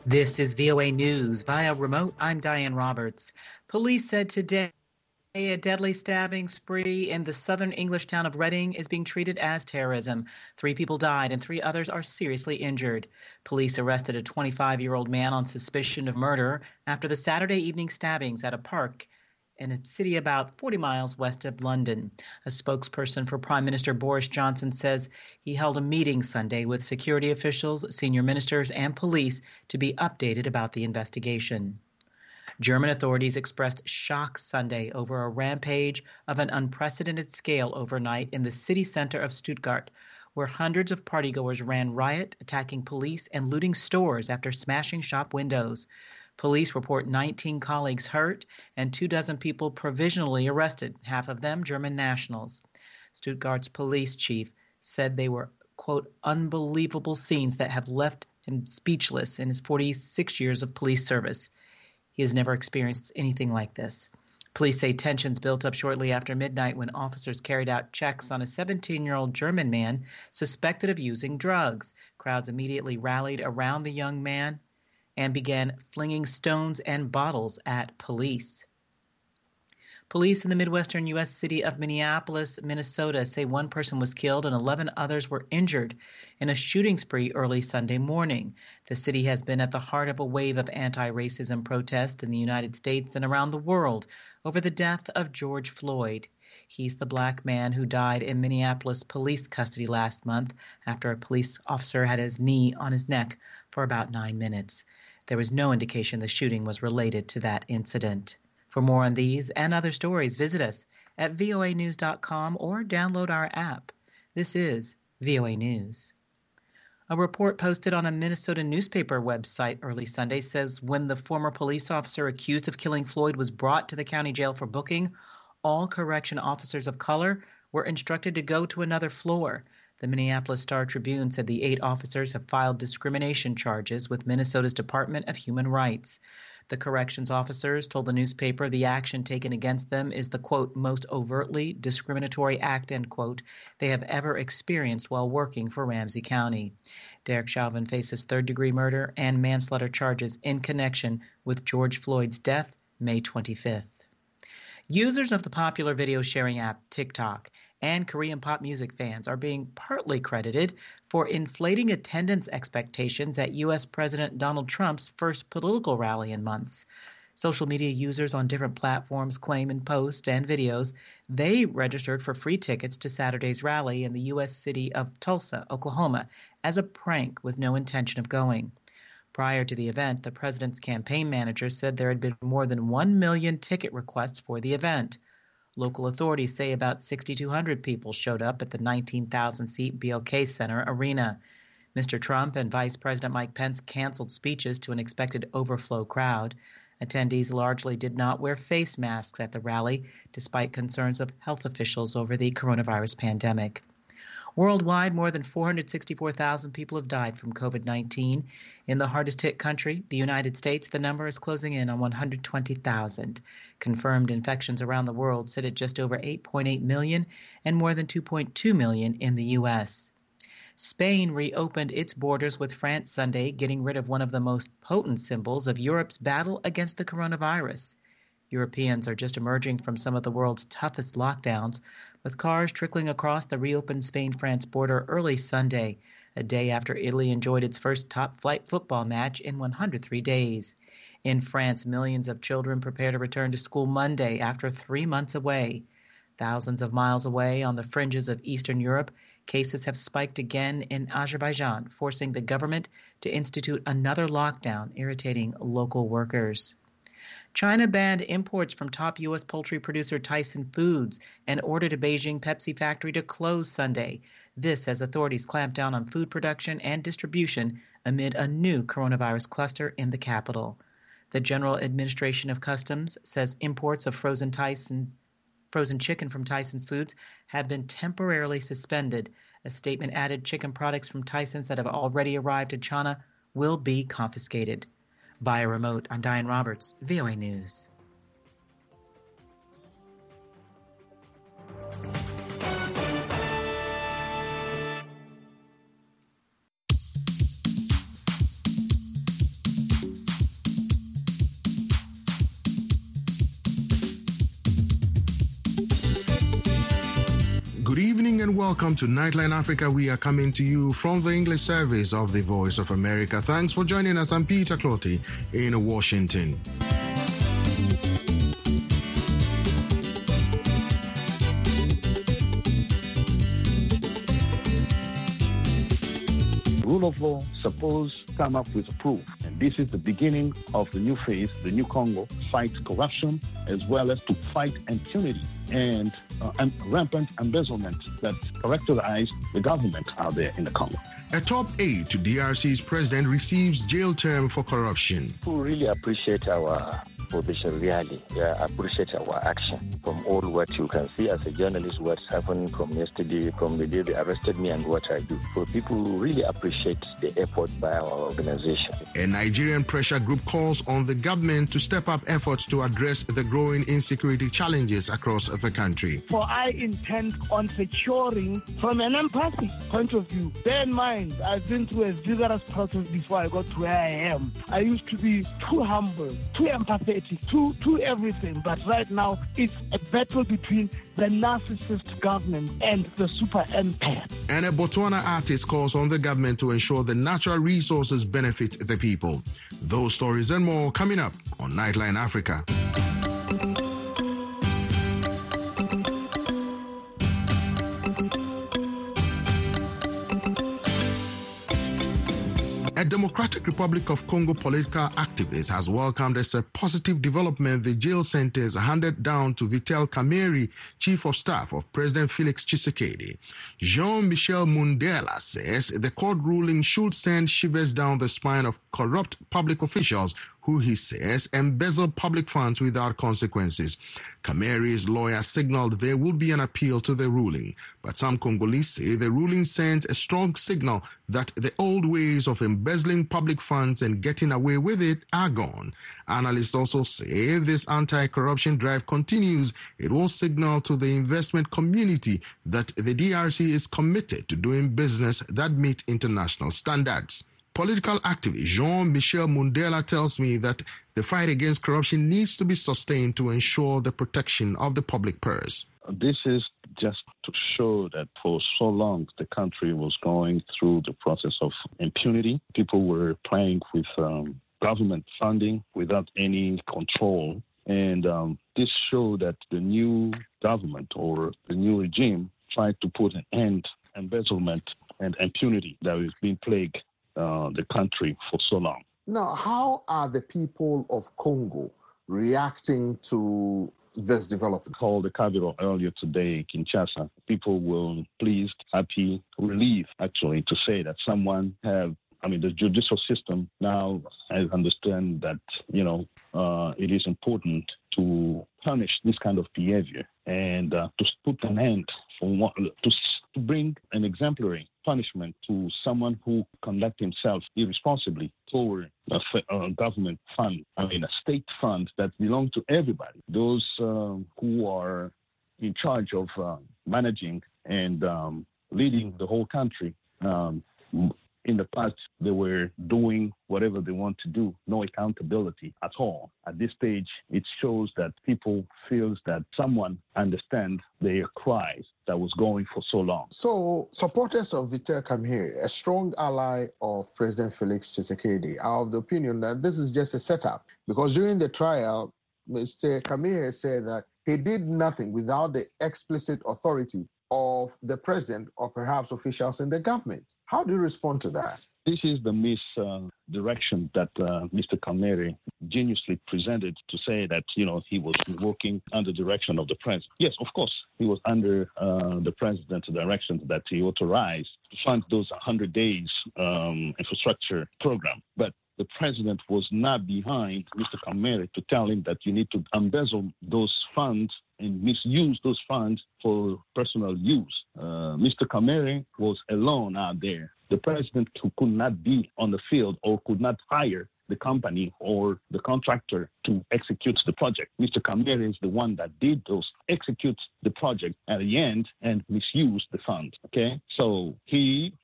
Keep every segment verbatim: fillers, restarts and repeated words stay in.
This is V O A News. Via remote, I'm Diane Roberts. Police said today a deadly stabbing spree in the southern English town of Reading is being treated as terrorism. Three people died and three others are seriously injured. Police arrested a twenty-five-year-old man on suspicion of murder after the Saturday evening stabbings at a park in a city about forty miles west of London. A spokesperson for Prime Minister Boris Johnson says he held a meeting Sunday with security officials, senior ministers, and police to be updated about the investigation. German authorities expressed shock Sunday over a rampage of an unprecedented scale overnight in the city center of Stuttgart, where hundreds of partygoers ran riot, attacking police and looting stores after smashing shop windows. Police report nineteen colleagues hurt and two dozen people provisionally arrested, half of them German nationals. Stuttgart's police chief said they were, quote, unbelievable scenes that have left him speechless in his forty-six years of police service. He has never experienced anything like this. Police say tensions built up shortly after midnight when officers carried out checks on a seventeen-year-old German man suspected of using drugs. Crowds immediately rallied around the young man and began flinging stones and bottles at police. Police in the Midwestern U S city of Minneapolis, Minnesota, say one person was killed and eleven others were injured in a shooting spree early Sunday morning. The city has been at the heart of a wave of anti-racism protests in the United States and around the world over the death of George Floyd. He's the black man who died in Minneapolis police custody last month after a police officer had his knee on his neck for about nine minutes. There was no indication the shooting was related to that incident. For more on these and other stories, visit us at V O A news dot com or download our app. This is V O A News. A report posted on a Minnesota newspaper website early Sunday says when the former police officer accused of killing Floyd was brought to the county jail for booking, all correction officers of color were instructed to go to another floor. The Minneapolis Star-Tribune said the eight officers have filed discrimination charges with Minnesota's Department of Human Rights. The corrections officers told the newspaper the action taken against them is the, quote, most overtly discriminatory act, end quote, they have ever experienced while working for Ramsey County. Derek Chauvin faces third-degree murder and manslaughter charges in connection with George Floyd's death May twenty-fifth. Users of the popular video-sharing app TikTok and Korean pop music fans are being partly credited for inflating attendance expectations at U S President Donald Trump's first political rally in months. Social media users on different platforms claim in posts and videos they registered for free tickets to Saturday's rally in the U S city of Tulsa, Oklahoma, as a prank with no intention of going. Prior to the event, the president's campaign manager said there had been more than one million ticket requests for the event. Local authorities say about six thousand two hundred people showed up at the nineteen thousand seat B O K Center arena. Mister Trump and Vice President Mike Pence canceled speeches to an expected overflow crowd. Attendees largely did not wear face masks at the rally, despite concerns of health officials over the coronavirus pandemic. Worldwide, more than four hundred sixty-four thousand people have died from COVID nineteen. In the hardest-hit country, the United States, the number is closing in on one hundred twenty thousand. Confirmed infections around the world sit at just over eight point eight million and more than two point two million in the U S. Spain reopened its borders with France Sunday, getting rid of one of the most potent symbols of Europe's battle against the coronavirus. Europeans are just emerging from some of the world's toughest lockdowns, with cars trickling across the reopened Spain-France border early Sunday, a day after Italy enjoyed its first top-flight football match in one hundred three days. In France, millions of children prepare to return to school Monday after three months away. Thousands of miles away on the fringes of Eastern Europe, cases have spiked again in Azerbaijan, forcing the government to institute another lockdown, irritating local workers. China banned imports from top U S poultry producer Tyson Foods and ordered a Beijing Pepsi factory to close Sunday. This as authorities clamp down on food production and distribution amid a new coronavirus cluster in the capital. The General Administration of Customs says imports of frozen Tyson frozen chicken from Tyson's Foods have been temporarily suspended. A statement added chicken products from Tyson's that have already arrived in China will be confiscated. Via remote, I'm Diane Roberts, V O A News. and welcome to Nightline Africa. We are coming to you from the English service of the Voice of America. Thanks for joining us. I'm Peter Clotty in Washington. Rule of law supposed to come up with a proof. And this is the beginning of the new phase, the new Congo, fight corruption as well as to fight impunity and, uh, and rampant embezzlement that characterize the government out there in the Congo. A top aide to D R C's president receives jail term for corruption. We really appreciate our position, really. Yeah, appreciate our action from all what you can see as a journalist, what's happened from yesterday, from the day they arrested me and what I do. So people really appreciate the effort by our organization. A Nigerian pressure group calls on the government to step up efforts to address the growing insecurity challenges across the country. For I intend on securing from an empathic point of view. Bear in mind, I've been through a vigorous process before I got to where I am. I used to be too humble, too empathetic, to, to everything. But right now, it's a battle between the narcissist government and the super empath. And a Botswana artist calls on the government to ensure the natural resources benefit the people. Those stories and more coming up on Nightline Africa. A Democratic Republic of Congo political activist has welcomed as a positive development the jail sentence handed down to Vital Kamerhe, Chief of Staff of President Felix Tshisekedi. Jean-Michel Mundela says the court ruling should send shivers down the spine of corrupt public officials who he says embezzle public funds without consequences. Kamerhe's lawyer signaled there will be an appeal to the ruling, but some Congolese say the ruling sends a strong signal that the old ways of embezzling public funds and getting away with it are gone. Analysts also say if this anti-corruption drive continues, it will signal to the investment community that the D R C is committed to doing business that meet international standards. Political activist Jean-Michel Mundela tells me that the fight against corruption needs to be sustained to ensure the protection of the public purse. This is just to show that for so long the country was going through the process of impunity. People were playing with um, government funding without any control. And um, this showed that the new government or the new regime tried to put an end to embezzlement and impunity that has been plagued Uh, the country for so long. Now, how are the people of Congo reacting to this development? Called the capital earlier today, Kinshasa. People were pleased, happy, relieved, actually, to say that someone have, I mean, the judicial system now I understand that, you know, uh, it is important to punish this kind of behavior and uh, to put an end, for one, to, to bring an exemplary punishment to someone who conduct himself irresponsibly toward a, a government fund, I mean, a state fund that belong to everybody. Those uh, who are in charge of uh, managing and um, leading the whole country. Um, in the past, they were doing whatever they want to do, no accountability at all. At this stage, it shows that people feel that someone understands their cries that was going for so long. So, supporters of Vital Kamerhe, a strong ally of President Felix Tshisekedi, are of the opinion that this is just a setup, because during the trial, Mister Kamerhe said that he did nothing without the explicit authority of the president or perhaps officials in the government. How do you respond to that? This is the misdirection uh, that uh, Mister Kamerhe geniusly presented to say that, you know, he was working under direction of the president. Yes, of course, he was under uh, the president's direction that he authorized to fund those one hundred days um, infrastructure program. But the president was not behind Mister Kamerhe to tell him that you need to embezzle those funds and misuse those funds for personal use. Uh, Mister Kamerhe was alone out there. The president who could not be on the field or could not hire the company or the contractor to execute the project. Mister Kamerhe is the one that did those, executes the project at the end and misuse the fund, okay? So he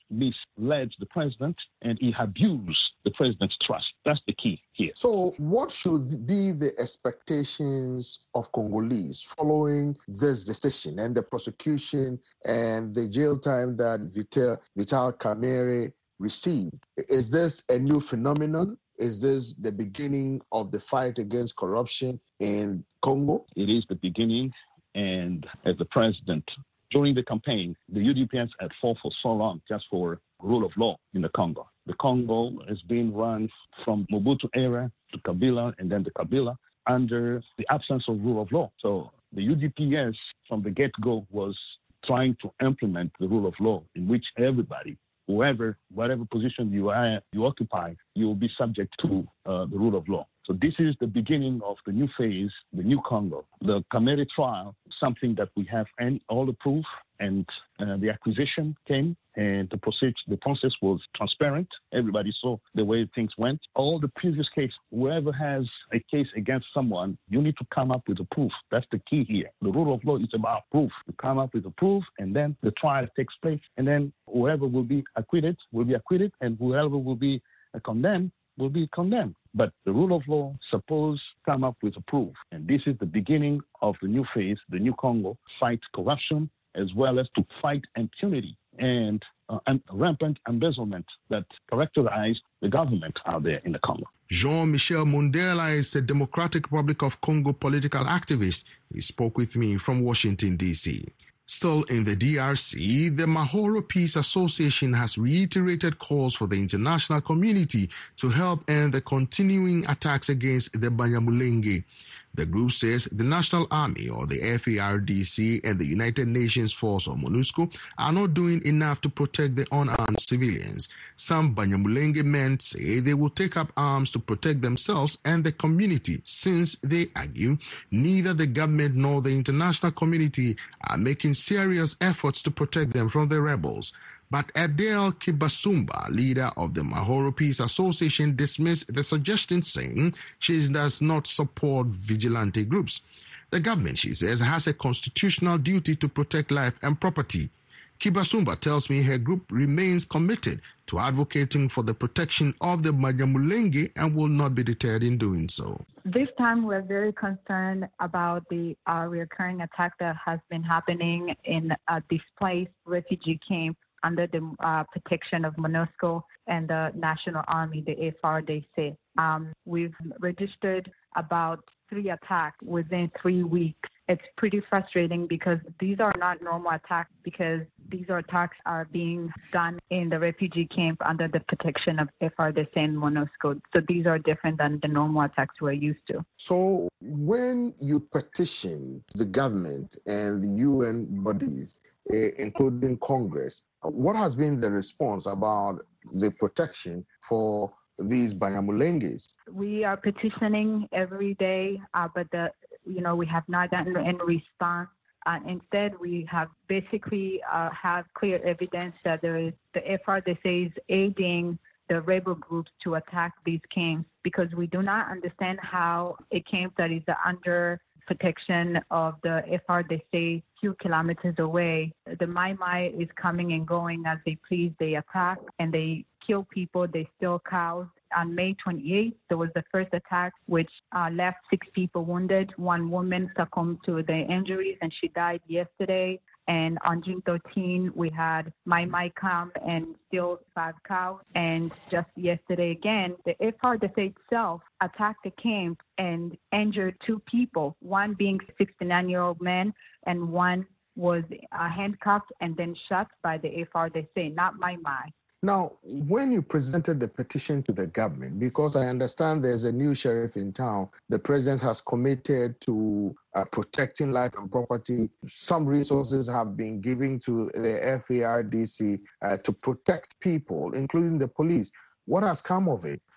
misled the president and he abused the president's trust. That's the key here. So what should be the expectations of Congolese following this decision and the prosecution and the jail time that Vital, Vital Kamerhe received? Is this a new phenomenon? Is this the beginning of the fight against corruption in Congo? It is the beginning, and as the president, during the campaign, the U D P S had fought for so long just for rule of law in the Congo. The Congo is being run from Mobutu era to Kabila and then to Kabila under the absence of rule of law. So the U D P S from the get-go was trying to implement the rule of law in which everybody, whoever, whatever position you are, you occupy, you will be subject to uh, the rule of law. So this is the beginning of the new phase, the new Congo. The Kamerhe trial, something that we have any, all the proof, and uh, the acquisition came, and the process, the process was transparent. Everybody saw the way things went. All the previous case, whoever has a case against someone, you need to come up with a proof. That's the key here. The rule of law is about proof. You come up with a proof, and then the trial takes place, and then whoever will be acquitted will be acquitted, and whoever will be uh, condemned will be condemned. But the rule of law suppose come up with a proof. And this is the beginning of the new phase, the new Congo, fight corruption, as well as to fight impunity and, uh, and rampant embezzlement that characterize the government out there in the Congo. Jean-Michel Mundela is a Democratic Republic of Congo political activist. He spoke with me from Washington, D C Still in the D R C, the Mahoro Peace Association has reiterated calls for the international community to help end the continuing attacks against the Banyamulenge. The group says the National Army, or the F A R D C, and the United Nations Force, or MONUSCO, are not doing enough to protect the unarmed civilians. Some Banyamulenge men say they will take up arms to protect themselves and the community, since, they argue, neither the government nor the international community are making serious efforts to protect them from the rebels. But Adele Kibasumba, leader of the Mahoro Peace Association, dismissed the suggestion, saying she does not support vigilante groups. The government, she says, has a constitutional duty to protect life and property. Kibasumba tells me her group remains committed to advocating for the protection of the Banyamulenge and will not be deterred in doing so. This time we're very concerned about the uh, recurring attack that has been happening in a displaced refugee camp under the uh, protection of MONUSCO and the National Army, the F A R D C. Um, we've registered about three attacks within three weeks. It's pretty frustrating because these are not normal attacks, because these are attacks are being done in the refugee camp under the protection of F A R D C and MONUSCO. So these are different than the normal attacks we're used to. So when you petition the government and the U N bodies, including Congress, what has been the response about the protection for these Banyamulenges? We are petitioning every day, uh, but the you know we have not gotten any response. Uh, instead, we have basically uh, have clear evidence that there is the F A R D C is aiding the rebel groups to attack these camps, because we do not understand how a camp that is under protection of the F A R D C few kilometers away, the Mai Mai is coming and going as they please. They attack and they kill people. They steal cows. On May twenty-eighth, there was the first attack, which uh, left six people wounded. One woman succumbed to the injuries, and she died yesterday. And on June thirteenth, we had Mai Mai come and steal five cows. And just yesterday again, the F A R D C itself attacked the camp and injured two people, one being a sixty-nine-year-old man, and one was uh, handcuffed and then shot by the F A R D C, not Mai Mai. Now, when you presented the petition to the government, because I understand there's a new sheriff in town, the president has committed to uh, protecting life and property. Some resources have been given to the F A R D C uh, to protect people, including the police. What has come of it?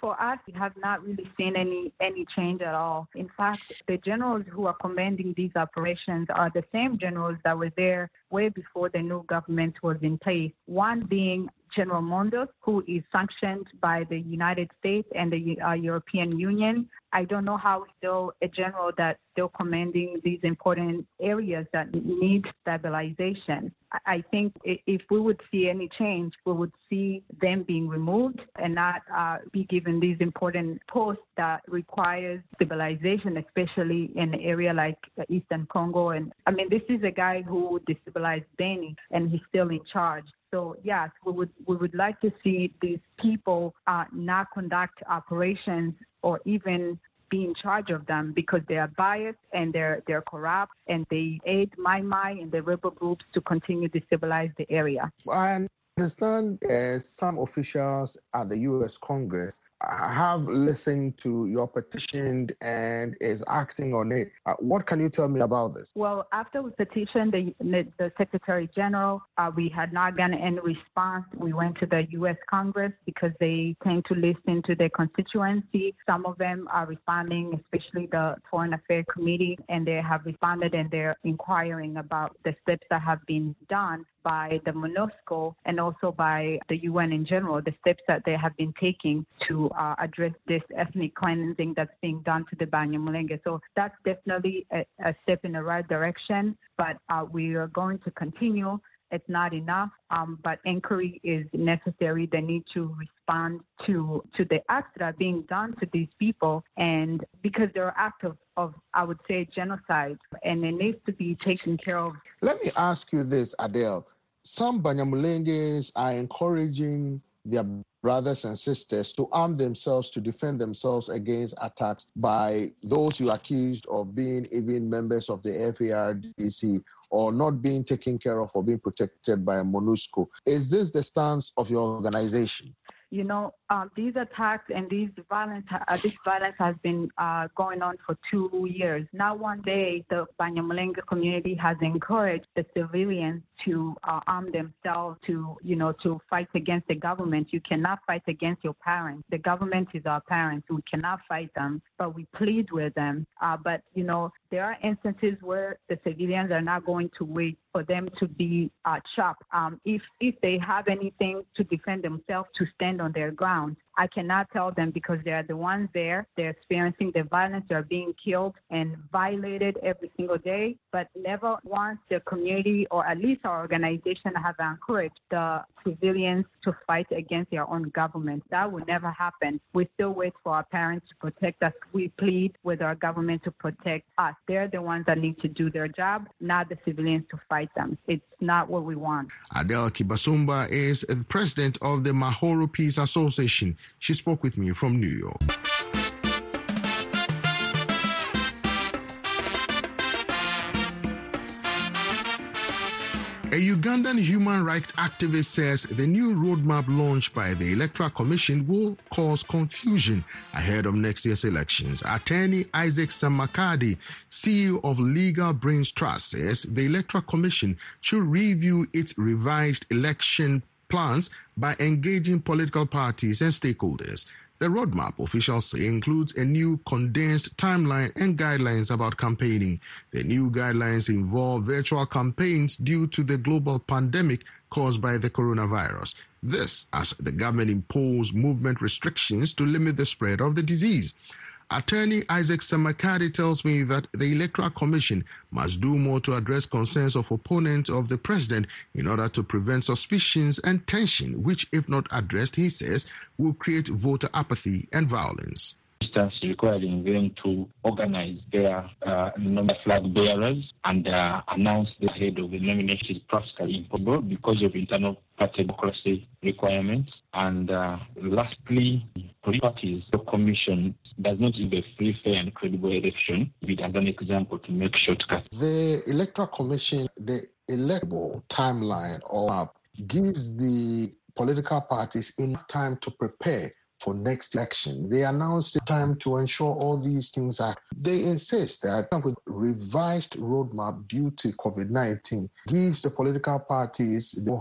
For us, we have not really seen any any change at all. In fact, the generals who are commanding these operations are the same generals that were there way before the new government was in place. One being General Mondos, who is sanctioned by the United States and the uh, European Union. I don't know how still a general that's still commanding these important areas that need stabilization. I think if we would see any change, we would see them being removed and not uh, be given these important posts that requires stabilization, especially in an area like Eastern Congo. And I mean, this is a guy who destabilized Beni, and he's still in charge. So yes, we would we would like to see these people uh, not conduct operations or even be in charge of them, because they are biased and they're they're corrupt, and they aid Mai Mai and the rebel groups to continue to destabilize the area. I understand uh, some officials at the U S Congress have listened to your petition and is acting on it. Uh, what can you tell me about this? Well, after we petitioned the, the Secretary General, uh, we had not gotten any response. We went to the U S Congress because they tend to listen to their constituency. Some of them are responding, especially the Foreign Affairs Committee, and they have responded and they're inquiring about the steps that have been done by the MONUSCO and also by the U N in general, the steps that they have been taking to uh, address this ethnic cleansing that's being done to the Banyamulenge. So that's definitely a, a step in the right direction, but uh, we are going to continue. It's not enough, um, but inquiry is necessary. They need to respond to to the acts that are being done to these people, and because they're acts of, of, I would say, genocide, and it needs to be taken care of. Let me ask you this, Adele. Some Banyamulenges are encouraging their brothers and sisters to arm themselves to defend themselves against attacks by those you accused of being even members of the F A R D C or not being taken care of or being protected by MONUSCO. Is this the stance of your organization? You know, um, these attacks and these violence, uh, this violence has been uh, going on for two years. Now, one day, the Banyamulenge community has encouraged the civilians to uh, arm themselves to, you know, to fight against the government. You cannot fight against your parents. The government is our parents. We cannot fight them, but we plead with them. Uh, but, you know, there are instances where the civilians are not going to wait for them to be uh, chopped. Um, if if they have anything to defend themselves, to stand on their ground, I cannot tell them because they are the ones there. They're experiencing the violence. They're being killed and violated every single day. But never once the community, or at least our organization, have encouraged the civilians to fight against their own government. That will never happen. We still wait for our parents to protect us. We plead with our government to protect us. They're the ones that need to do their job, not the civilians to fight them. It's not what we want. Adele Kibasumba is the president of the Mahoro Peace Association. She spoke with me from New York. A Ugandan human rights activist says the new roadmap launched by the Electoral Commission will cause confusion ahead of next year's elections. Attorney Isaac Samakadi, C E O of Legal Brains Trust, says the Electoral Commission should review its revised election plans by engaging political parties and stakeholders. The roadmap, officials say, includes a new condensed timeline and guidelines about campaigning. The new guidelines involve virtual campaigns due to the global pandemic caused by the coronavirus. This as the government imposed movement restrictions to limit the spread of the disease. Attorney Isaac Samakadi tells me that the Electoral Commission must do more to address concerns of opponents of the president in order to prevent suspicions and tension, which, if not addressed, he says, will create voter apathy and violence. Requiring them to organize their uh, number flag bearers and uh, announce the head of the nomination is practically impossible because of internal party democracy requirements. And uh, lastly, parties, the commission does not give a free, fair, and credible election. It has an example to make shortcuts. The Electoral Commission, the electoral timeline or map, gives the political parties enough time to prepare for next election. They announced the time to ensure all these things are. They insist that with revised roadmap due to COVID nineteen gives the political parties the know-how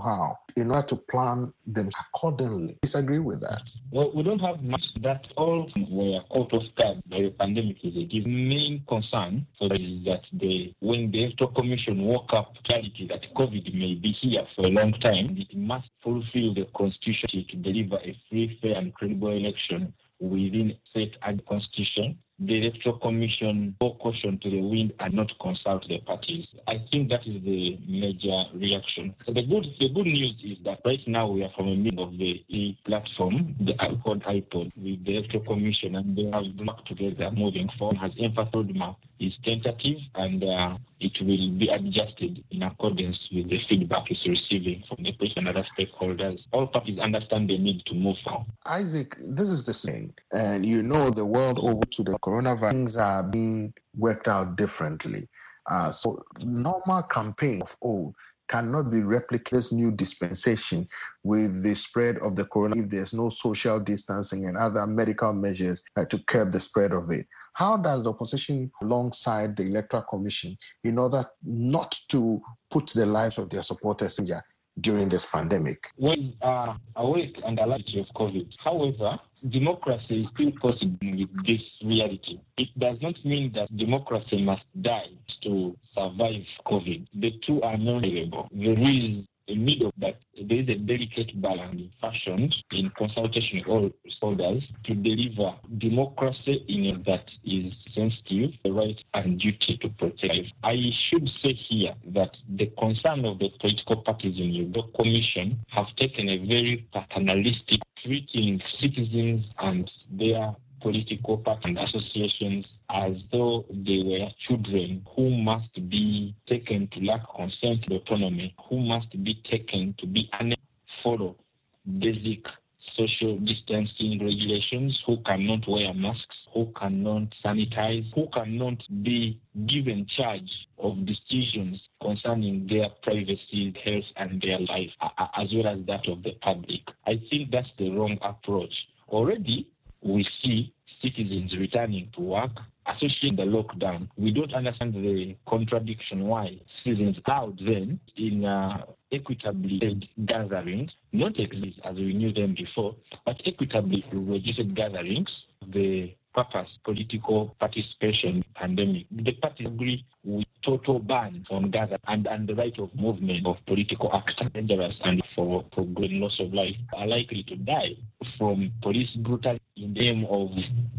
in order to plan them accordingly. Disagree with that? Well, we don't have much that all were out of guard by the pandemic. Is the main concern for that is that the when the Electoral Commission woke up clarity that COVID may be here for a long time, it must fulfill the constitution to deliver a free, fair, and credible election within set and constitution. The Electoral Commission bore caution to the wind and not consult the parties. I think that is the major reaction. So the good the good news is that right now we are from a meeting of the E platform, the iPod iPod, with the Electoral Commission, and they have worked together moving forward. Has emphasized roadmap is tentative, and uh, it will be adjusted in accordance with the feedback it's receiving from the patient and other stakeholders. All parties understand the need to move forward. Isaac, this is the thing, and you know the world over to the coronavirus, things are being worked out differently. Uh, so normal campaign of old cannot be replicated. This new dispensation with the spread of the corona, if there's no social distancing and other medical measures uh, to curb the spread of it. How does the opposition alongside the Electoral Commission in order not to put the lives of their supporters in danger during this pandemic? We are awake and alert of COVID. However, democracy is still possible with this reality. It does not mean that democracy must die to survive COVID. The two are non-variable. There is a middle that there is a delicate balance fashioned in consultation with all stakeholders to deliver democracy in a that is sensitive, the right and duty to protect. I should say here that the concern of the political parties in the Commission have taken a very paternalistic, treating citizens and their political parties and associations as though they were children who must be taken to lack consent and autonomy, who must be taken to be unable to follow basic social distancing regulations, who cannot wear masks, who cannot sanitize, who cannot be given charge of decisions concerning their privacy, health, and their life, as well as that of the public. I think that's the wrong approach. Already, we see citizens returning to work, associating the lockdown. We don't understand the contradiction why citizens allowed then in uh, equitably held gatherings, not exist as we knew them before, but equitably registered gatherings, the purpose, political participation in the pandemic. The parties agree with total ban on gathering and, and the right of movement of political actors, dangerous and for, for great loss of life, are likely to die from police brutality in the name of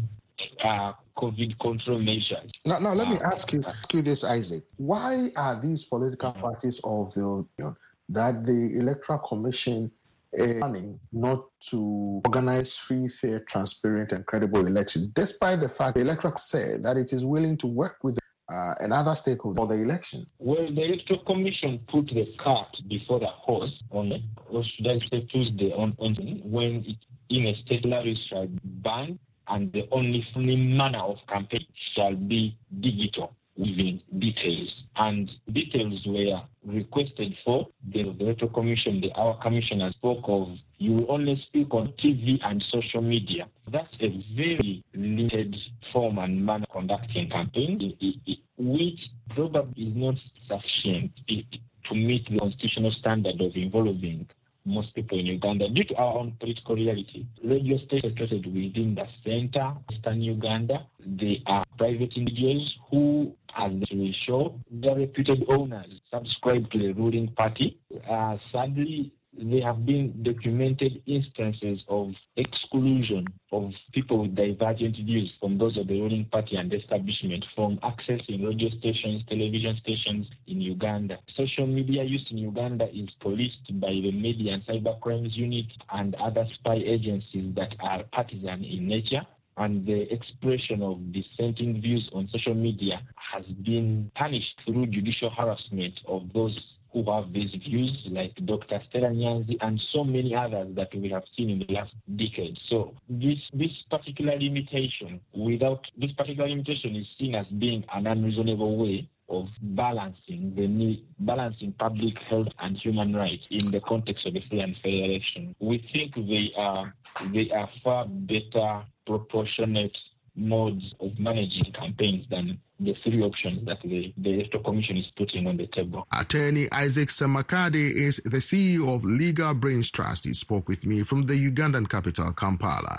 uh, COVID control measures. Now, now let me uh, ask you, ask you this, Isaac. Why are these political parties of the Union that the Electoral Commission is planning not to organize free, fair, transparent, and credible elections, despite the fact the Electoral said that it is willing to work with uh, another stakeholder for the election? Well, the Electoral Commission put the cart before the horse on, or should I say Tuesday, on, on when it, in a state shall be banned, and the only manner of campaign shall be digital, within details. And details were requested for the Electoral Commission. The, our commissioner spoke of, you will only speak on T V and social media. That's a very limited form and manner of conducting campaigns, which probably is not sufficient to meet the constitutional standard of involving most people in Uganda. Due to our own political reality, radio stations located within the center, Eastern Uganda, they are private individuals who, as they show, they're reputed owners, subscribe to the ruling party. Uh, sadly, there have been documented instances of exclusion of people with divergent views from those of the ruling party and establishment from accessing radio stations, television stations in Uganda. Social media use in Uganda is policed by the Media and Cyber Crimes Unit and other spy agencies that are partisan in nature. And the expression of dissenting views on social media has been punished through judicial harassment of those who have these views, like Doctor Stella Nyanzi and so many others that we have seen in the last decade. So this this particular limitation, without this particular limitation is seen as being an unreasonable way of balancing the need, balancing public health and human rights in the context of a free and fair election. We think they are they are far better proportionate modes of managing campaigns than the three options that the, the Electoral Commission is putting on the table. Attorney Isaac Semakade is the C E O of Legal Brains Trust. He spoke with me from the Ugandan capital, Kampala.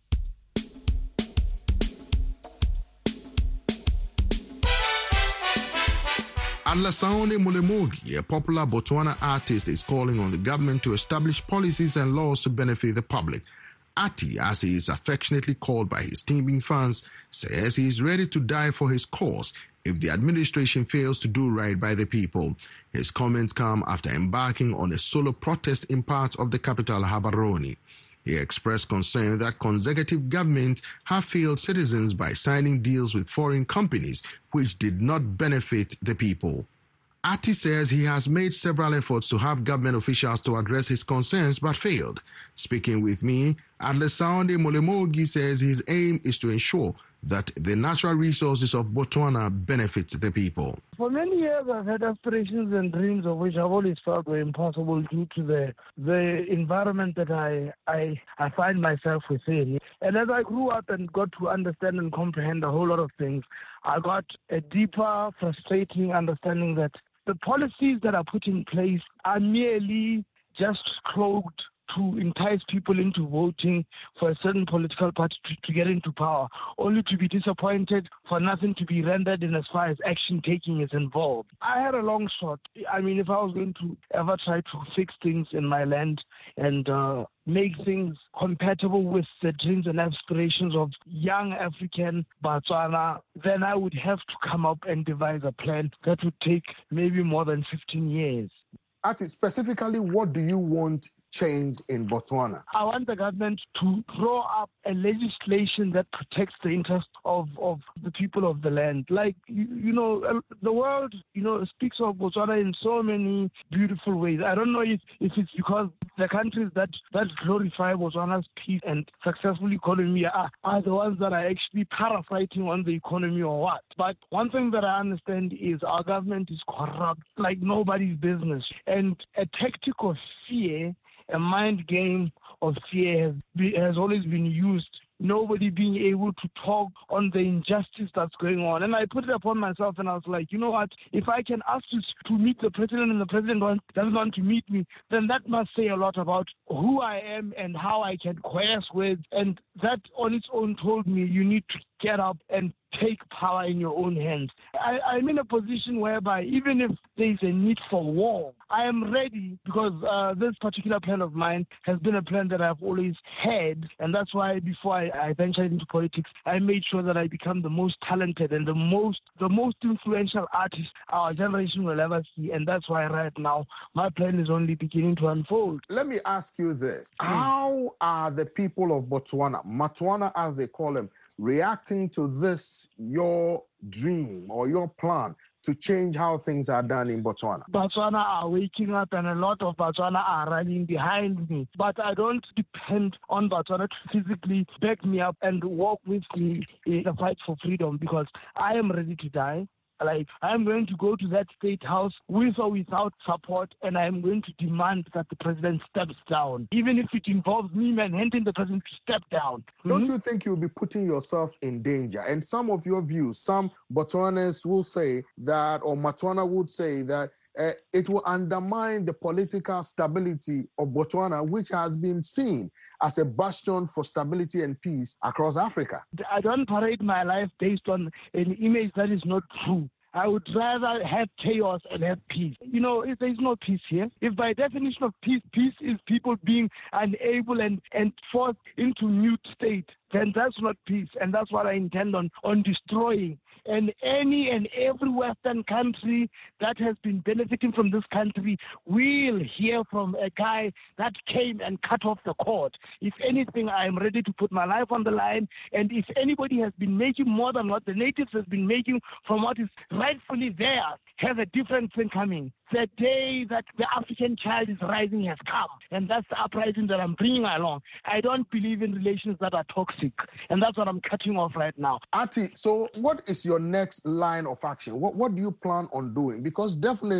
Alasaone Mulemogi, a popular Botswana artist, is calling on the government to establish policies and laws to benefit the public. Ati, as he is affectionately called by his teeming fans, says he is ready to die for his cause if the administration fails to do right by the people. His comments come after embarking on a solo protest in parts of the capital, Gaborone. He expressed concern that consecutive governments have failed citizens by signing deals with foreign companies which did not benefit the people. Ati says he has made several efforts to have government officials to address his concerns but failed. Speaking with me, Alasaone Mulemogi says his aim is to ensure that the natural resources of Botswana benefit the people. For many years, I've had aspirations and dreams of which I've always felt were impossible due to the the environment that I, I I find myself within. And as I grew up and got to understand and comprehend a whole lot of things, I got a deeper, frustrating understanding that the policies that are put in place are merely just cloaked to entice people into voting for a certain political party to, to get into power, only to be disappointed for nothing to be rendered in as far as action taking is involved. I had a long shot. I mean, if I was going to ever try to fix things in my land and uh, make things compatible with the dreams and aspirations of young African Botswana, then I would have to come up and devise a plan that would take maybe more than fifteen years. Ati, specifically, what do you want change in Botswana? I want the government to draw up a legislation that protects the interests of, of the people of the land. Like, you, you know, the world, you know, speaks of Botswana in so many beautiful ways. I don't know if, if it's because the countries that, that glorify Botswana's peace and successful economy are, are the ones that are actually parasiting on the economy or what. But one thing that I understand is our government is corrupt like nobody's business. And a tactic of fear, a mind game of fear has, be, has always been used. Nobody being able to talk on the injustice that's going on. And I put it upon myself and I was like, you know what? If I can ask you to meet the president and the president doesn't want to meet me, then that must say a lot about who I am and how I can coerce with. And that on its own told me you need to get up and take power in your own hands. I, I'm in a position whereby even if there's a need for war, I am ready because uh, this particular plan of mine has been a plan that I've always had. And that's why before I, I ventured into politics, I made sure that I become the most talented and the most the most influential artist our generation will ever see. And that's why right now my plan is only beginning to unfold. Let me ask you this. How are the people of Botswana, Matwana as they call them, reacting to this, your dream or your plan to change how things are done in Botswana? Botswana are waking up and a lot of Botswana are running behind me. But I don't depend on Botswana to physically back me up and walk with me in the fight for freedom because I am ready to die. Like, I'm going to go to that state house with or without support, and I'm going to demand that the president steps down, even if it involves me mandating the president to step down. Don't Mm-hmm. you think you'll be putting yourself in danger? And some of your views, some Botswanans will say that, or Matwana would say that, Uh, it will undermine the political stability of Botswana, which has been seen as a bastion for stability and peace across Africa. I don't parade my life based on an image that is not true. I would rather have chaos and have peace. You know, if there's no peace here, if by definition of peace, peace is people being unable and, and forced into mute state, then that's not peace. And that's what I intend on, on destroying. And any and every Western country that has been benefiting from this country will hear from a guy that came and cut off the cord. If anything, I am ready to put my life on the line. And if anybody has been making more than what the natives has been making from what is rightfully theirs, has a different thing coming. The day that the African child is rising has come. And that's the uprising that I'm bringing along. I don't believe in relations that are toxic. And that's what I'm cutting off right now. Ati, so what is your next line of action? What, what do you plan on doing? Because definitely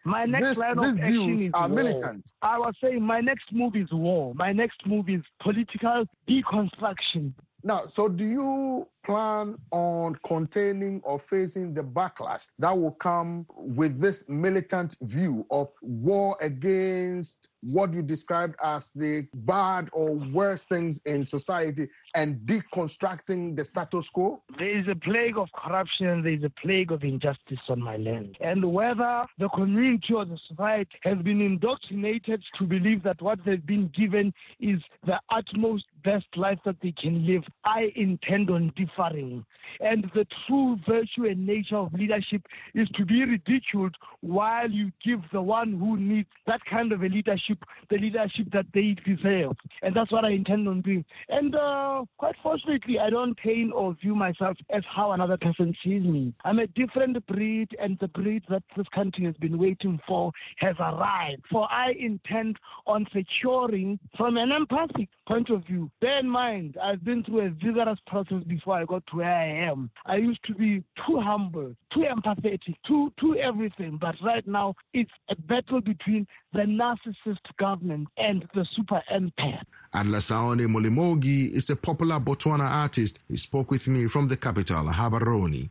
My next this, line these of action views is are war. militant. I was saying my next move is war. My next move is political deconstruction. Now, so do you plan on containing or facing the backlash that will come with this militant view of war against what you described as the bad or worst things in society and deconstructing the status quo? There is a plague of corruption, there is a plague of injustice on my land. And whether the community or the society has been indoctrinated to believe that what they've been given is the utmost best life that they can live, I intend on differing. And the true virtue and nature of leadership is to be ridiculed while you give the one who needs that kind of a leadership the leadership that they deserve. And that's what I intend on doing. And uh, quite fortunately, I don't paint or view myself as how another person sees me. I'm a different breed, and the breed that this country has been waiting for has arrived. For I intend on securing from an empathic point of view. Bear in mind, I've been through a vigorous process before I got to where I am. I used to be too humble, too empathetic, too, too everything. But right now, it's a battle between the narcissist government and the super empire. Adlasaone Molimogi is a popular Botswana artist. He spoke with me from the capital, Gaborone.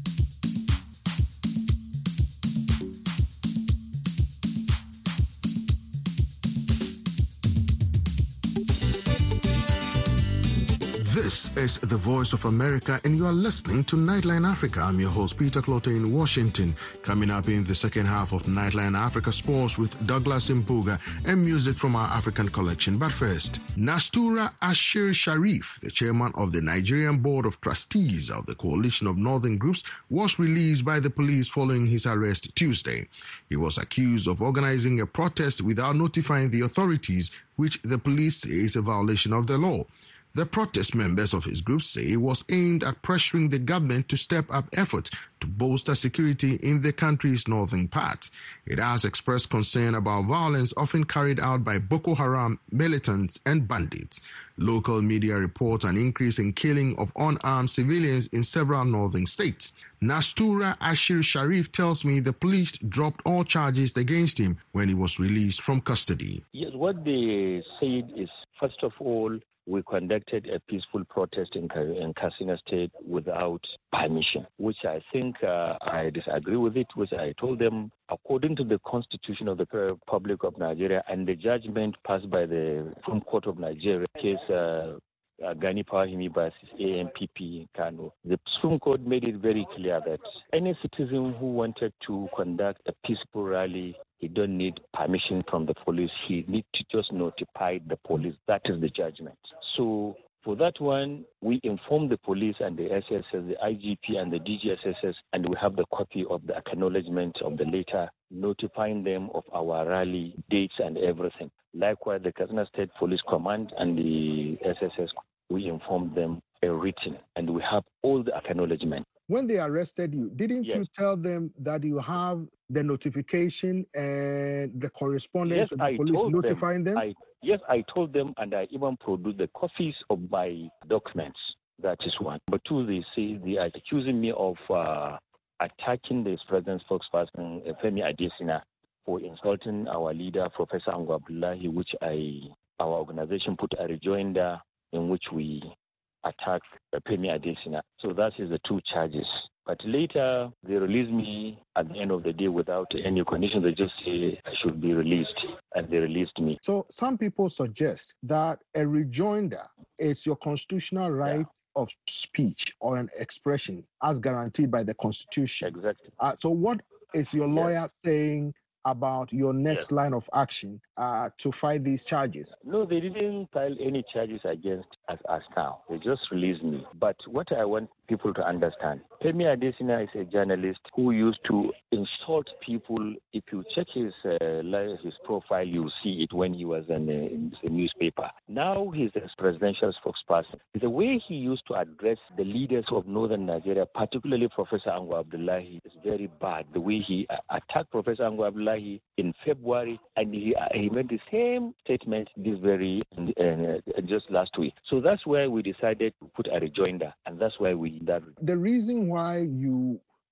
This is the Voice of America, and you are listening to Nightline Africa. I'm your host, Peter Clote in Washington. Coming up in the second half of Nightline Africa Sports with Douglas Mpuga and music from our African collection. But first, Nastura Ashir Sharif, the chairman of the Nigerian Board of Trustees of the Coalition of Northern Groups, was released by the police following his arrest Tuesday. He was accused of organizing a protest without notifying the authorities, which the police say is a violation of the law. The protest members of his group say it was aimed at pressuring the government to step up efforts to bolster security in the country's northern part. It has expressed concern about violence often carried out by Boko Haram militants and bandits. Local media report an increase in killing of unarmed civilians in several northern states. Nastura Ashir Sharif tells me the police dropped all charges against him when he was released from custody. Yes, what they said is, first of all, we conducted a peaceful protest in, in Katsina State without permission, which I think uh, I disagree with it, which I told them, according to the Constitution of the Republic of Nigeria and the judgment passed by the Supreme Court of Nigeria, case uh, uh, Gani Pawahimi versus A M P P Kano, the Supreme Court made it very clear that any citizen who wanted to conduct a peaceful rally, he don't need permission from the police. He needs to just notify the police. That is the judgment. So for that one, we informed the police and the S S S, the I G P and the D G S S S, and we have the copy of the acknowledgement of the letter notifying them of our rally dates and everything. Likewise, the Katsina State Police Command and the S S S, we informed them a written, and we have all the acknowledgement. When they arrested you, didn't Yes. you tell them that you have the notification and the correspondence Yes, with the I police told notifying them? I, yes, I told them, and I even produced the copies of my documents. That is one. But two, they say they are accusing me of uh, attacking the president's spokesperson, Femi Adesina, for insulting our leader, Professor Ango Abdullahi, which I, our organization put a rejoinder in which we attacked Femi Adesina. So that is the two charges. But later, they released me at the end of the day without any condition. They just say I should be released, and they released me. So some people suggest that a rejoinder is your constitutional right yeah. of speech or an expression as guaranteed by the Constitution. Exactly. Uh, so what is your lawyer yes. saying about your next yes. line of action uh, to fight these charges? No, they didn't file any charges against us as now. They just released me. But what I want people to understand, Femi Adesina is a journalist who used to insult people. If you check his uh, his profile, you see it when he was in, a, in the newspaper. Now he's a presidential spokesperson. The way he used to address the leaders of northern Nigeria, particularly Professor Ango Abdullahi, is very bad. The way he uh, attacked Professor Ango Abdullahi in February, and he, uh, he made the same statement this very uh, just last week. So that's why we decided to put a rejoinder, and that's why we that. The reason why you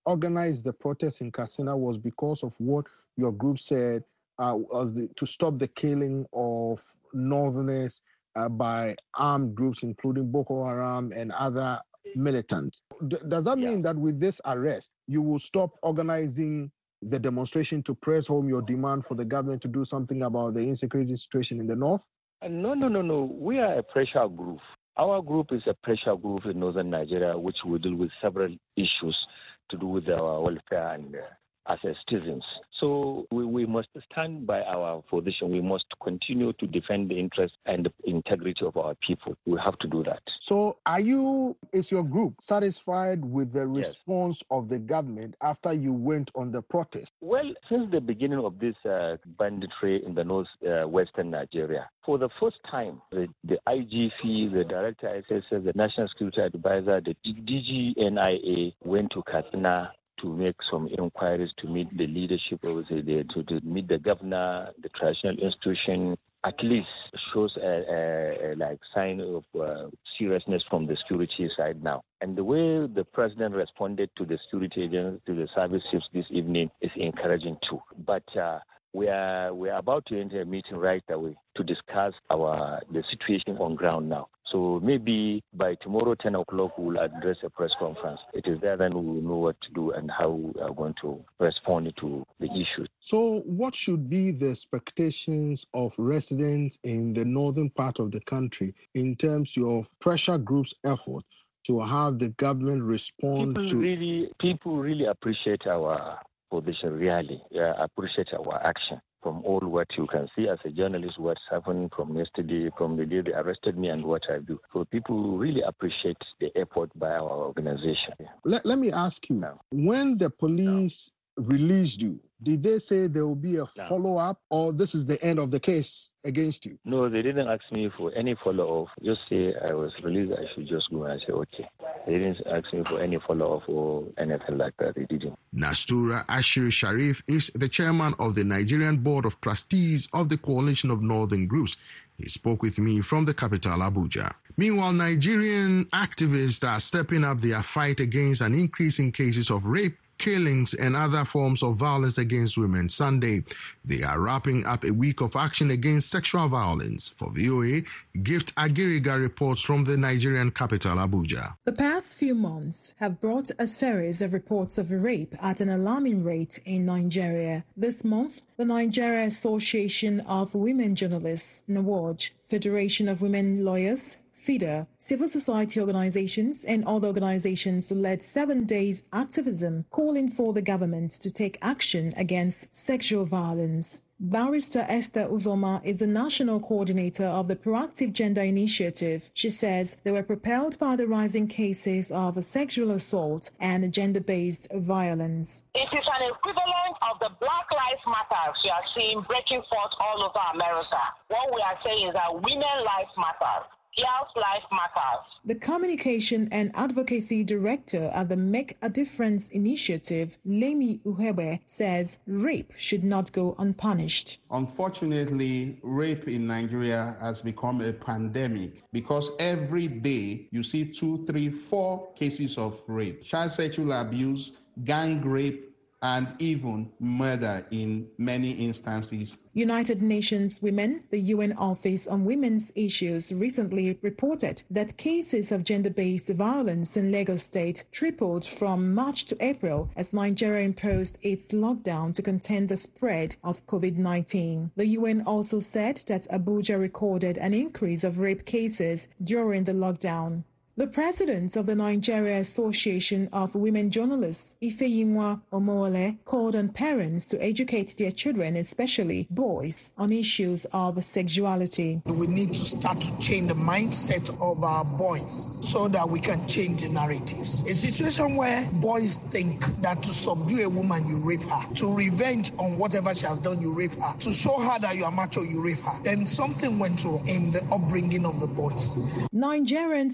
organize the protest in Katsina was because of what your group said uh, was the, to stop the killing of Northerners uh, by armed groups, including Boko Haram and other militants. D- does that yeah. mean that with this arrest, you will stop organizing the demonstration to press home your demand for the government to do something about the insecurity situation in the north? Uh, no, no, no, no. We are a pressure group. Our group is a pressure group in northern Nigeria, which will deal with several issues to do with our welfare and uh, as citizens. So we, we must stand by our position. We must continue to defend the interest and the integrity of our people. We have to do that. So are you, is your group satisfied with the response yes. of the government after you went on the protest? Well, since the beginning of this uh, banditry in the north uh, western Nigeria, for the first time, the, the I G P, the Director I S S, the National Security Advisor, the D G N I A went to Katsina to make some inquiries to meet the leadership, of the, to, to meet the governor, the traditional institution, at least shows a, a, a like sign of uh, seriousness from the security side now. And the way the president responded to the security agents, to the service chiefs this evening is encouraging too. But uh, we are we are about to enter a meeting right away to discuss our the situation on ground now. So maybe by tomorrow, ten o'clock, we'll address a press conference. It is there then we will know what to do and how we are going to respond to the issues. So what should be the expectations of residents in the northern part of the country in terms of pressure groups' effort to have the government respond people to... Really, people really appreciate our position, really, uh, appreciate our action. From all what you can see as a journalist, what's happened from yesterday, from the day they arrested me and what I do. So people really appreciate the effort by our organization. Let, let me ask you, no. when the police no. released you, did they say there will be a no. follow-up or this is the end of the case against you? No, they didn't ask me for any follow-up. Just say I was released, I should just go and say, okay. They didn't ask me for any follow-up or anything like that. They didn't. Nastura Ashir Sharif is the chairman of the Nigerian Board of Trustees of the Coalition of Northern Groups. He spoke with me from the capital, Abuja. Meanwhile, Nigerian activists are stepping up their fight against an increase in cases of rape, killings, and other forms of violence against women Sunday. They are wrapping up a week of action against sexual violence. For V O A, Gift Agiriga reports from the Nigerian capital, Abuja. The past few months have brought a series of reports of rape at an alarming rate in Nigeria. This month, the Nigeria Association of Women Journalists, NAWOJ, Federation of Women Lawyers, FIDA, civil society organizations and other organizations led seven days activism calling for the government to take action against sexual violence. Barrister Esther Uzoma is the national coordinator of the Proactive Gender Initiative. She says they were propelled by the rising cases of sexual assault and gender-based violence. It is an equivalent of the Black Lives Matter we are seeing breaking forth all over America. What we are saying is that women lives matter. Girls' life matters. The Communication and Advocacy Director at the Make a Difference Initiative, Lemi Uhebe, says rape should not go unpunished. Unfortunately, rape in Nigeria has become a pandemic because every day you see two, three, four cases of rape, child sexual abuse, gang rape, and even murder in many instances. United Nations Women, the U N Office on Women's Issues, recently reported that cases of gender-based violence in Lagos State tripled from March to April as Nigeria imposed its lockdown to contain the spread of COVID nineteen. The U N also said that Abuja recorded an increase of rape cases during the lockdown. The president of the Nigeria Association of Women Journalists, Ifeyinwa Omowole, called on parents to educate their children, especially boys, on issues of sexuality. We need to start to change the mindset of our boys so that we can change the narratives. A situation where boys think that to subdue a woman, you rape her, to revenge on whatever she has done, you rape her, to show her that you are macho, you rape her. Then something went wrong in the upbringing of the boys. Nigerians police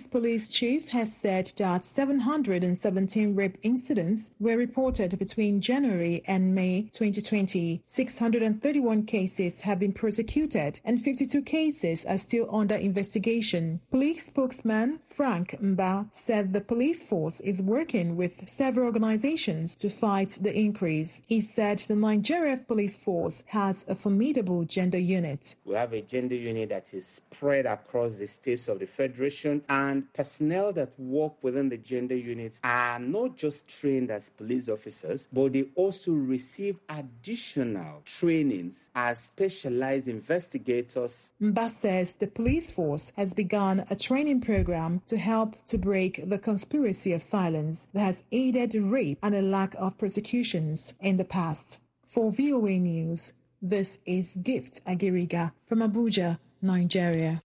chief has said that seven hundred seventeen rape incidents were reported between January and May twenty twenty. six hundred thirty-one cases have been prosecuted and fifty-two cases are still under investigation. Police spokesman Frank Mba said the police force is working with several organizations to fight the increase. He said the Nigeria Police Force has a formidable gender unit. We have a gender unit that is spread across the states of the Federation, and personnel that work within the gender units are not just trained as police officers, but they also receive additional trainings as specialized investigators. Mba says the police force has begun a training program to help to break the conspiracy of silence that has aided rape and a lack of prosecutions in the past. For V O A News, this is Gift Agiriga from Abuja, Nigeria.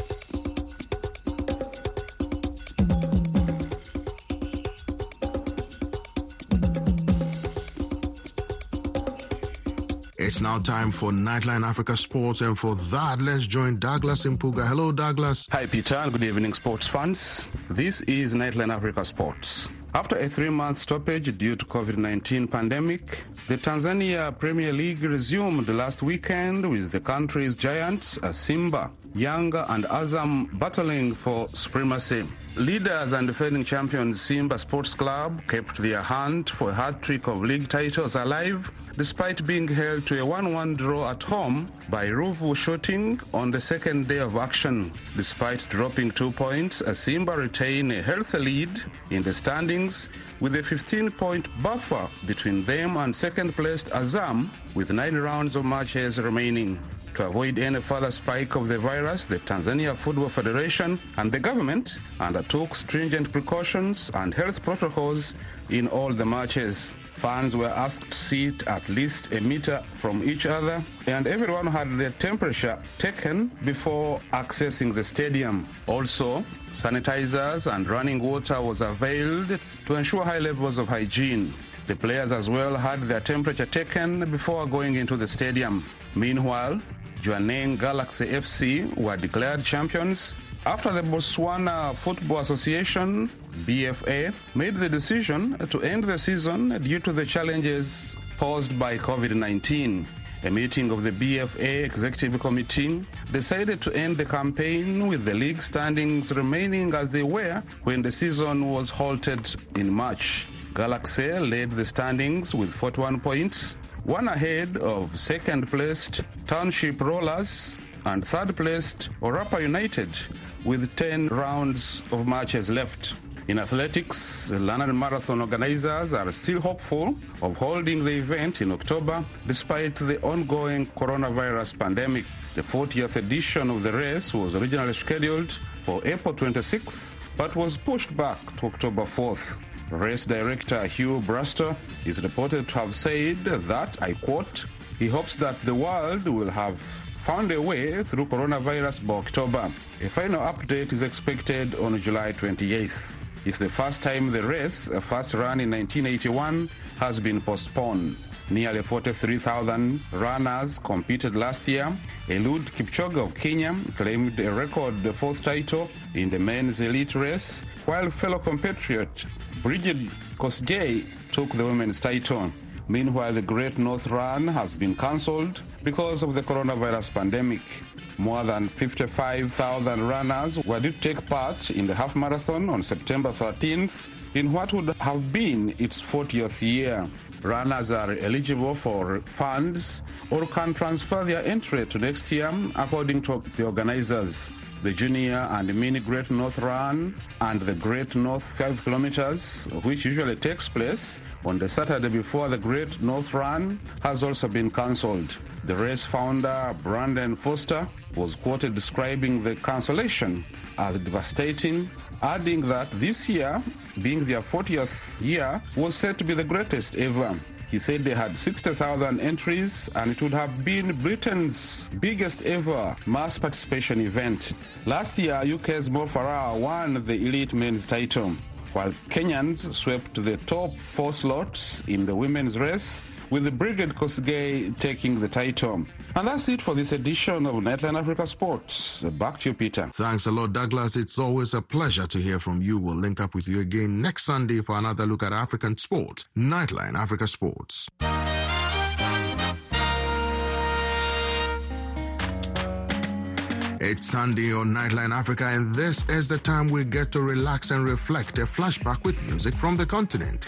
It's now time for Nightline Africa Sports, and for that, let's join Douglas Mpuga. Hello, Douglas. Hi, Peter, and good evening, sports fans. This is Nightline Africa Sports. After a three-month stoppage due to COVID nineteen pandemic, the Tanzania Premier League resumed last weekend with the country's giants, Simba, Yanga, and Azam battling for supremacy. Leaders and defending champions Simba Sports Club kept their hunt for a hat-trick of league titles alive, despite being held to a one one draw at home by Ruvu Shooting on the second day of action. Despite dropping two points, Simba retain a healthy lead in the standings with a fifteen-point buffer between them and second-placed Azam with nine rounds of matches remaining. To avoid any further spike of the virus, the Tanzania Football Federation and the government undertook stringent precautions and health protocols in all the matches. Fans were asked to sit at least a meter from each other, and everyone had their temperature taken before accessing the stadium. Also, sanitizers and running water was availed to ensure high levels of hygiene. The players as well had their temperature taken before going into the stadium. Meanwhile, Jwaneng Galaxy F C were declared champions after the Botswana Football Association, B F A, made the decision to end the season due to the challenges posed by COVID nineteen. A meeting of the B F A Executive Committee decided to end the campaign with the league standings remaining as they were when the season was halted in March. Galaxy led the standings with forty-one points, one ahead of second-placed Township Rollers and third-placed Orapa United with ten rounds of matches left. In athletics, the London Marathon organizers are still hopeful of holding the event in October despite the ongoing coronavirus pandemic. The fortieth edition of the race was originally scheduled for April twenty-sixth but was pushed back to October fourth. Race director Hugh Braster is reported to have said that, I quote, he hopes that the world will have found a way through coronavirus by October. A final update is expected on July twenty-eighth. It's the first time the race, a first run in nineteen eighty-one, has been postponed. Nearly forty-three thousand runners competed last year. Eliud Kipchoge of Kenya claimed a record the fourth title in the men's elite race, while fellow compatriot Brigid Kosgei took the women's title. Meanwhile, the Great North Run has been cancelled because of the coronavirus pandemic. More than fifty-five thousand runners were due to take part in the half marathon on September thirteenth in what would have been its fortieth year. Runners are eligible for funds or can transfer their entry to next year, according to the organizers. The Junior and Mini Great North Run and the Great North five kilometers, which usually takes place on the Saturday before the Great North Run, has also been cancelled. The race founder, Brandon Foster, was quoted describing the cancellation as devastating, adding that this year, being their fortieth year, was said to be the greatest ever. He said they had sixty thousand entries and it would have been Britain's biggest ever mass participation event. Last year, U K's Mo Farah won the elite men's title, while Kenyans swept the top four slots in the women's race, with the Brigade Kosgei taking the title. And that's it for this edition of Nightline Africa Sports. Back to you, Peter. Thanks a lot, Douglas. It's always a pleasure to hear from you. We'll link up with you again next Sunday for another look at African sports. Nightline Africa Sports. It's Sunday on Nightline Africa, and this is the time we get to relax and reflect. A flashback with music from the continent.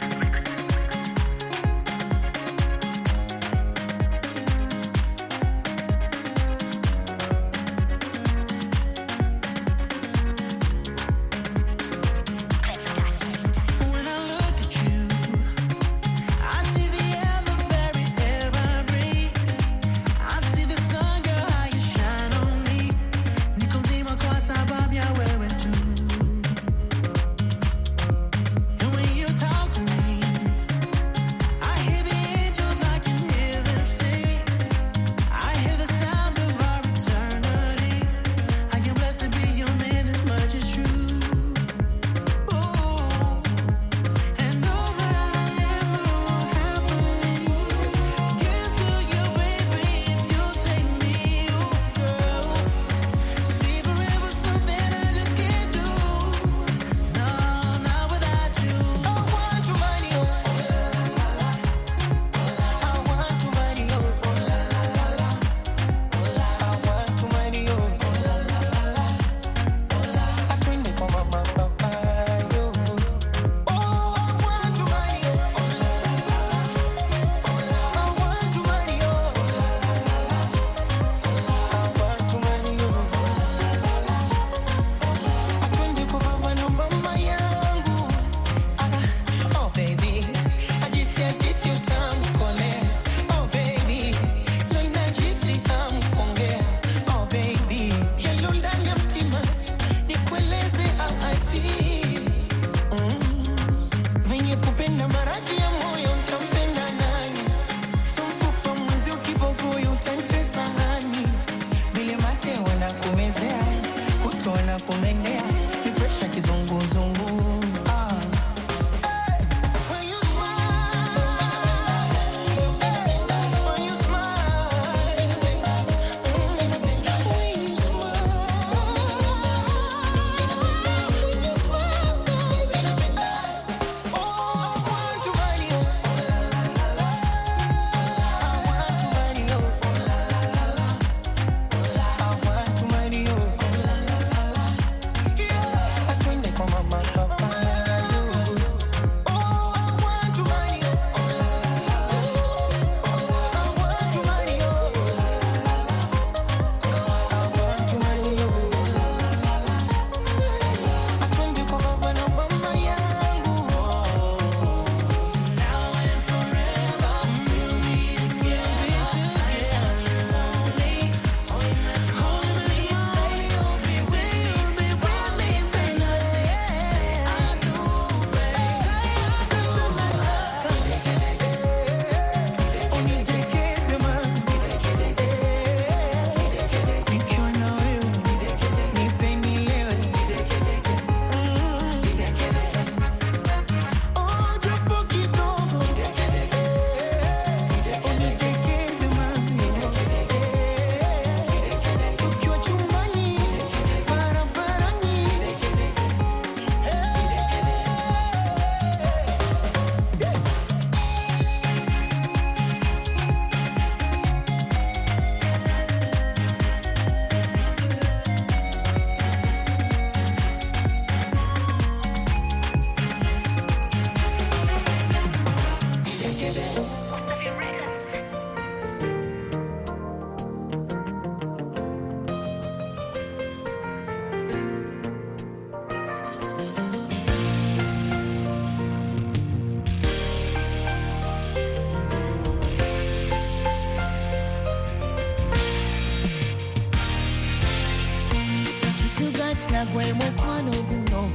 gwe mukwano guno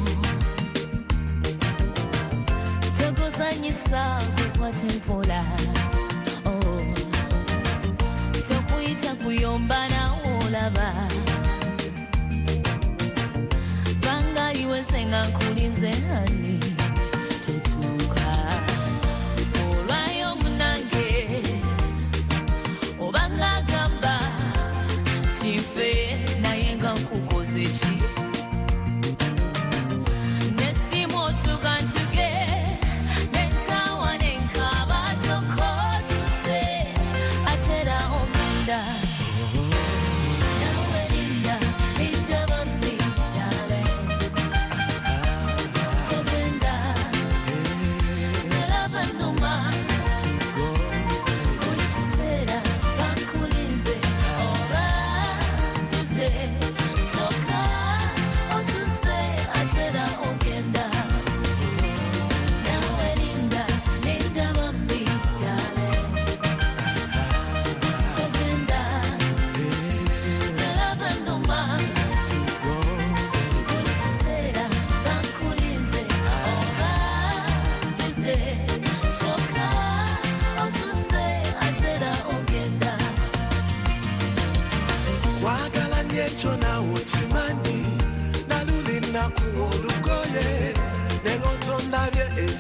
teguzanyisa gukwata empola tokuyita kuyomba nawo olaba bangaliwe senga nkulize hani tetuuka olwayo munange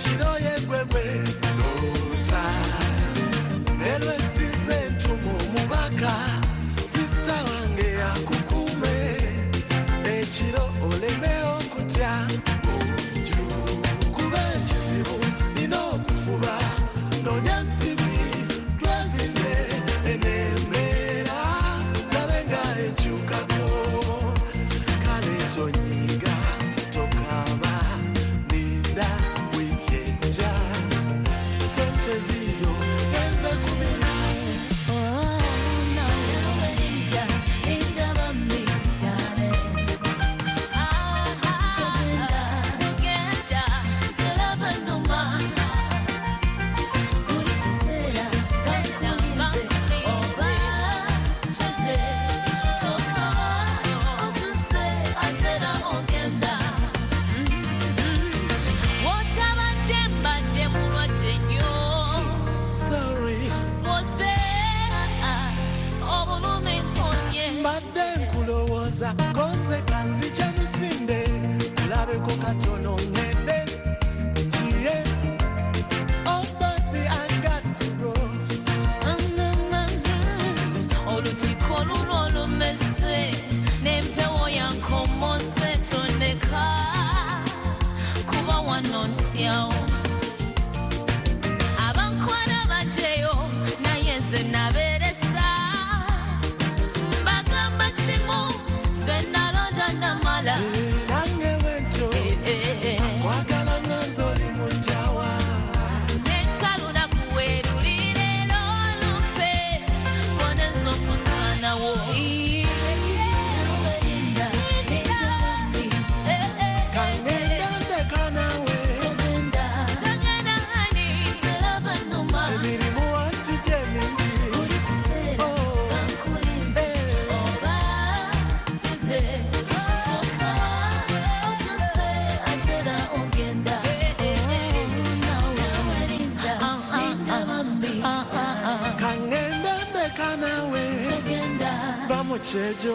Chejo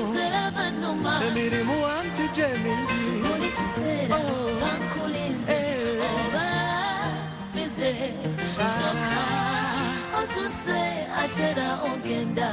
Emirimu anti jeminji Unichisera Bankulinze Oba Mise Soka Otuse Atera Ogenda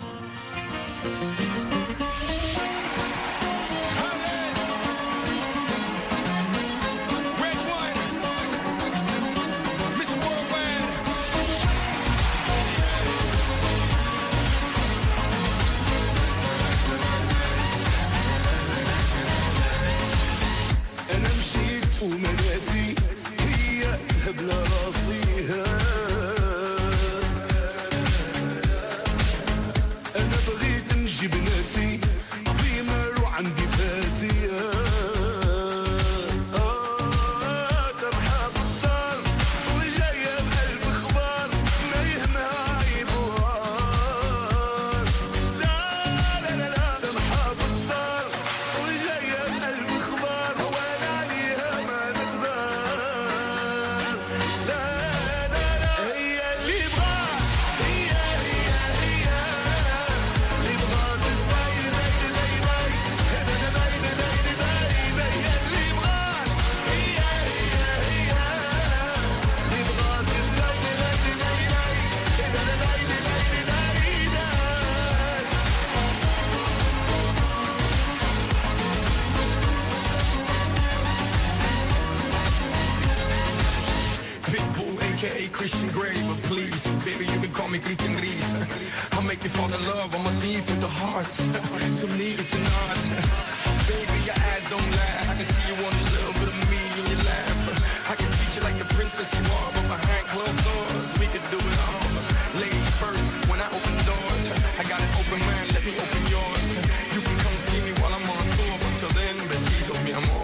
Christian Grave, please, baby, you can call me Christian Gris. I'll make you fall in love, I'm a thief with the hearts. To me, it's an art. Baby, your eyes don't lie. I can see you want a little bit of me when you laugh. I can treat you like the princess you are, but behind closed doors, we can do it all. Ladies first, when I open doors, I got an open mind, let me open yours. You can come see me while I'm on tour, but till then, besito mi amor.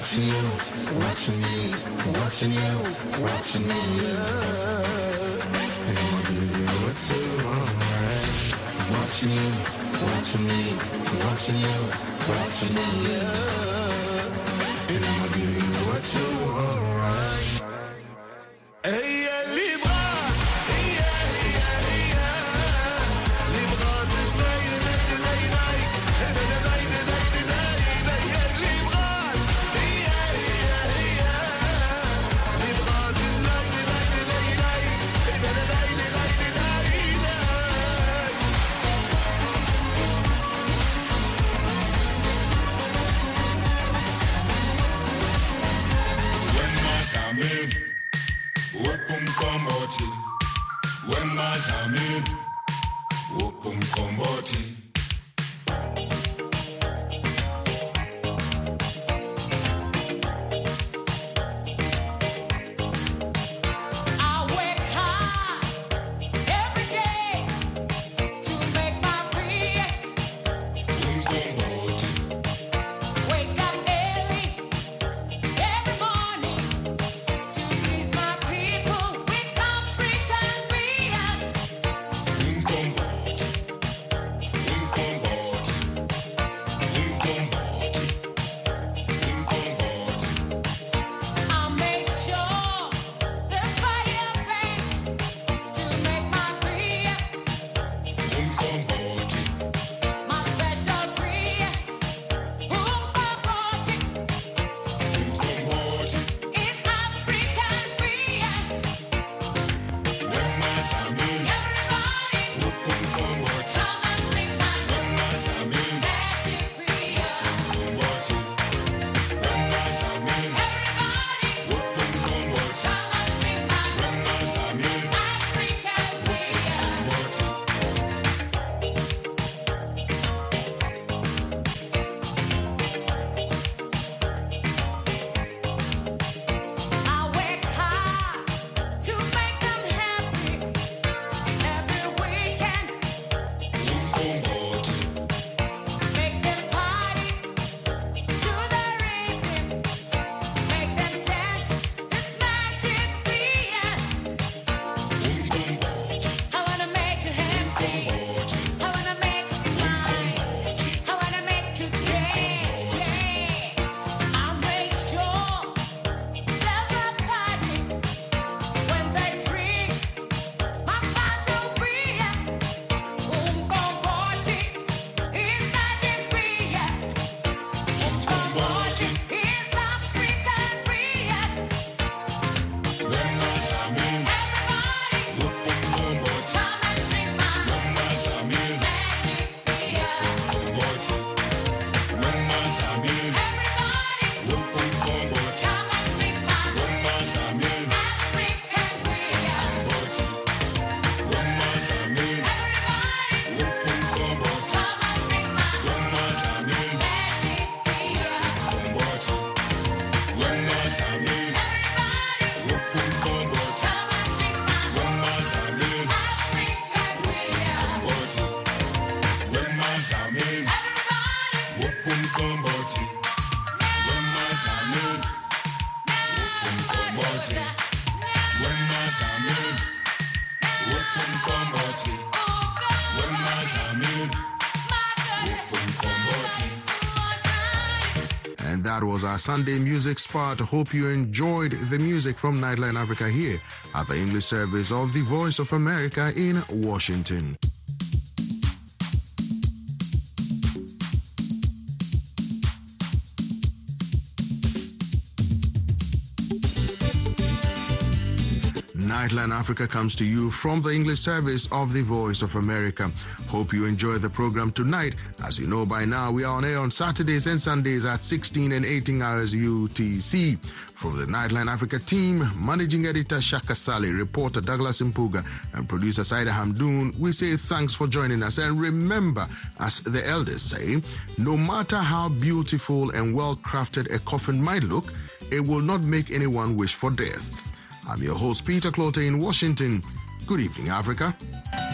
watching you, watching you, watching you, watching you. And I'ma give you what you want. Watching you, watching me, watching you, watching you. And I'ma give you what you want. Hey, yeah, Libra. Wema Jamin, Wupum Komboti. And that was our Sunday music spot. Hope you enjoyed the music from Nightline Africa here at the English service of the Voice of America in Washington. Nightline Africa comes to you from the English service of the Voice of America. Hope you enjoy the program tonight. As you know by now, we are on air on Saturdays and Sundays at sixteen and eighteen hours U T C. From the Nightline Africa team, Managing Editor Shaka Sali, reporter Douglas Mpuga, and producer Saida Hamdoun, we say thanks for joining us. And remember, as the elders say, no matter how beautiful and well-crafted a coffin might look, it will not make anyone wish for death. I'm your host, Peter Clote in Washington. Good evening, Africa.